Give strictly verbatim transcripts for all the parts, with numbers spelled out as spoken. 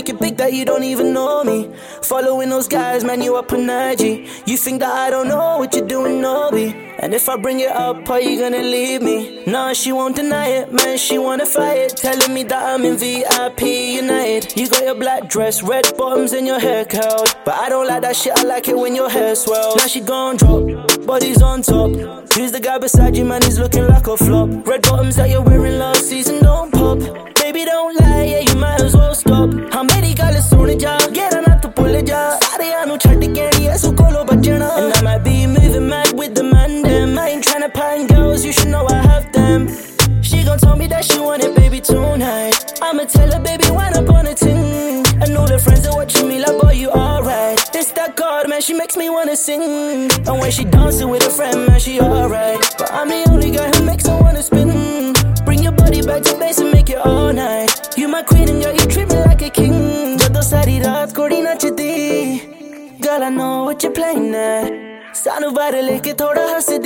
make it big that you don't even know me. Following those guys, man, you up on I G. You think that I don't know what you're doing, Nobi. And if I bring it up, are you gonna leave me? Nah, she won't deny it, man, she wanna fight. Telling me that I'm in V I P United. You got your black dress, red bottoms and your hair curled. But I don't like that shit, I like it when your hair swells. Now she gon' drop, body's on top. Who's the guy beside you, man, he's looking like a flop. Red bottoms that you're wearing last season don't pop. Baby, don't lie, yeah, you might as well stop. हाँ मेरी गल सुन जा, गेरा ना तू भुल जा. सारे आनू छड़ के नहीं ऐसो कोलो बचना. And I might be moving mad with the man them. I ain't tryna find girls, you should know I have them. She gon' tell me that she want it, baby, tonight. I'ma tell her, baby, wind up on a ting. And all the friends are watching me like, boy, you alright. This that God, man, she makes me wanna sing. And when she dancing with a friend, man, she alright. But I'm the only guy who makes her wanna spin. Bring your body back to base and make it all night. You my queen and girl, you treat me like a king. Jadon sari raat kodi nachdi. Girl, I know what you're playing at. Sanu baare leke thoda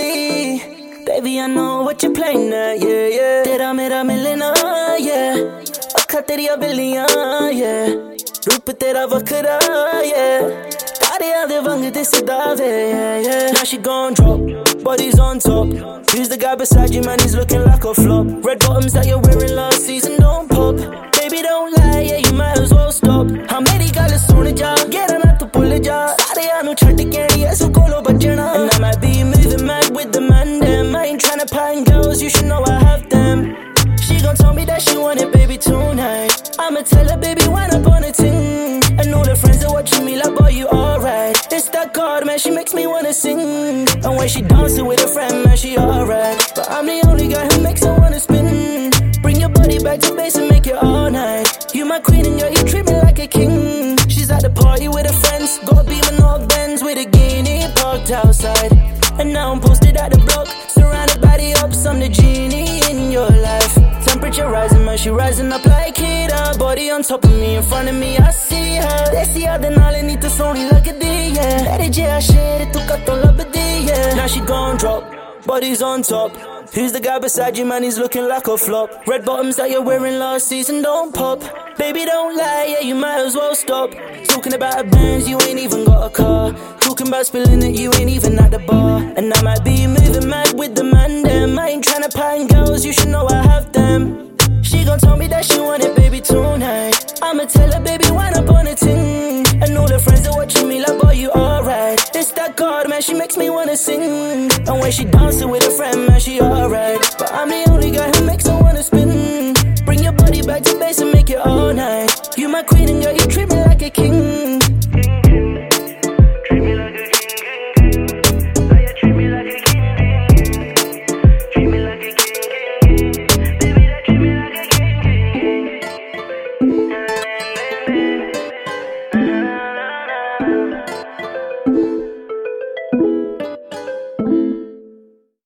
hasdi. Baby, I know what you're playing at, yeah, yeah. Tera mera milna, yeah. Akkha teriya billiyan, yeah. Roop tera vakhra, yeah. Taariyan de vang disda ve, yeah, yeah. Now she gon' drop, body's on top. Who's the guy beside you, man, he's looking like a flop. Red bottoms that you're wearing last season don't pop. Baby, don't lie, yeah, you might as well stop. हाँ मेरी गल सुन जा, गेरा ना तू भुल जा. सारे आनू छड़ के नहीं ऐसो कोलो बचना. And I might be moving mad with the man them. I ain't tryna find girls, you should know I have them. She gon' tell me that she want it, baby, tonight. I'ma tell her, baby, wind up on a ting. And all the friends are watching me like, boy, you alright. It's that God, man, she makes me wanna sing. And when she dancing with a friend, man, she alright. But I'm the only guy who makes her wanna spin. Bring your body back to base and make it all night. You my queen and girl, you treat me like a king. She's at the party with her friends. Got a beam and all Benz with a guinea parked outside. And now I'm posted at the block, surrounded by the ups. I'm the genie in your life. Temperature rising, man, she rising up like heater. Body on top of me, in front of me, I see her. They see how the nale need to soni lagdi, yeah. Mere je ashere tu katto labdi, yeah. Now she gon' drop, body's on top. Who's the guy beside you, man, he's looking like a flop. Red bottoms that you're wearing last season don't pop. Baby, don't lie, yeah, you might as well stop. Talking about a Benz, you ain't even got a car. Talking about spilling it, you ain't even at the bar. And I might be moving mad with the man them. I ain't tryna find girls, you should know I have them. She gon' tell me that she want it, baby, tonight. I'ma tell her, baby, wind up on a ting. And all the friends are watching me like, boy, you alright. It's that God, man, she makes me wanna sing. And when she dancing with a friend, man, she alright. But I'm the only guy who makes her wanna spin. Bring your body back to base and make it all night. You my queen and girl,